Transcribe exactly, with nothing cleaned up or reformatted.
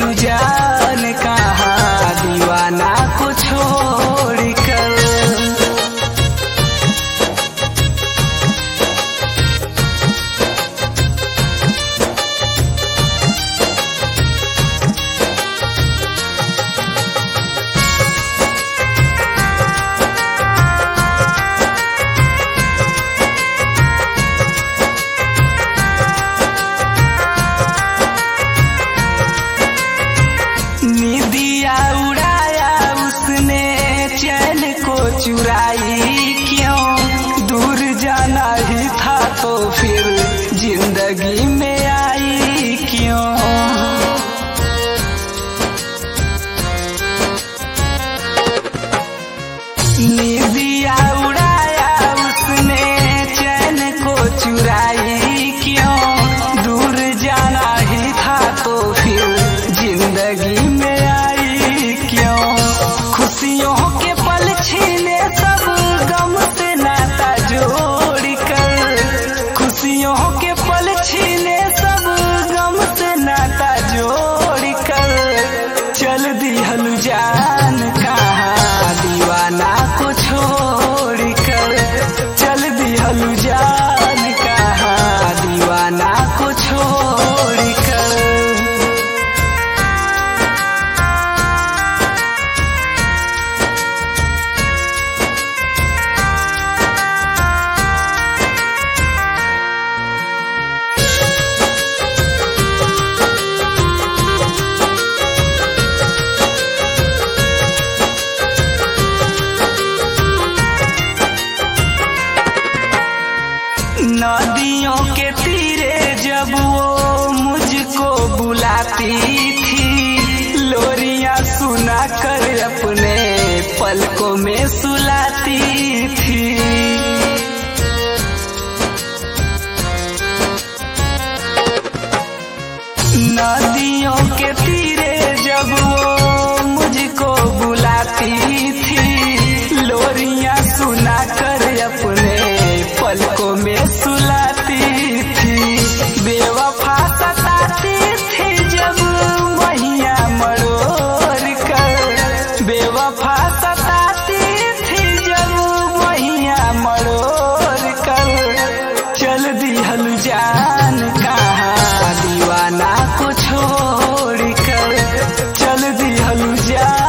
दिहलु जान कहाँ दीवाना को छोड़ कर। निदिया उड़ाया उसने चैन को चुराई क्यों, दूर जाना ही था तो फिर जिंदगी में आई क्यों। निदिया उड़ाया उसने चैन को चुराई क्यों, दूर जाना ही था तो फिर जिंदगी में आई क्यों। खुशियों के पल छीने सब गम से नाता जोड़ कर, खुशियों के पल छीने सब गम से नाता जोड़ कर। चल दिहलु जान कहाँ दीवाना को छोड़ कर, चल दिहलु जान कहाँ दीवाना को छोड़ कर। नदियों के तीरे जब वो मुझको बुलाती थी, लोरियां सुना कर अपने पलकों में सुलाती थी। नदियों के तीरे जब वो मुझको बुलाती थी, लोरियां सुना कर अपने पलकों में सुलाती थी। बेवफा सताती थी जब महिया मरोड़ कर, बेवफा सताती थी जब महिया मरोड़ कर। चल दिहलु जान कहाँ दीवाना को छोड़ कर, चल दिहलु जान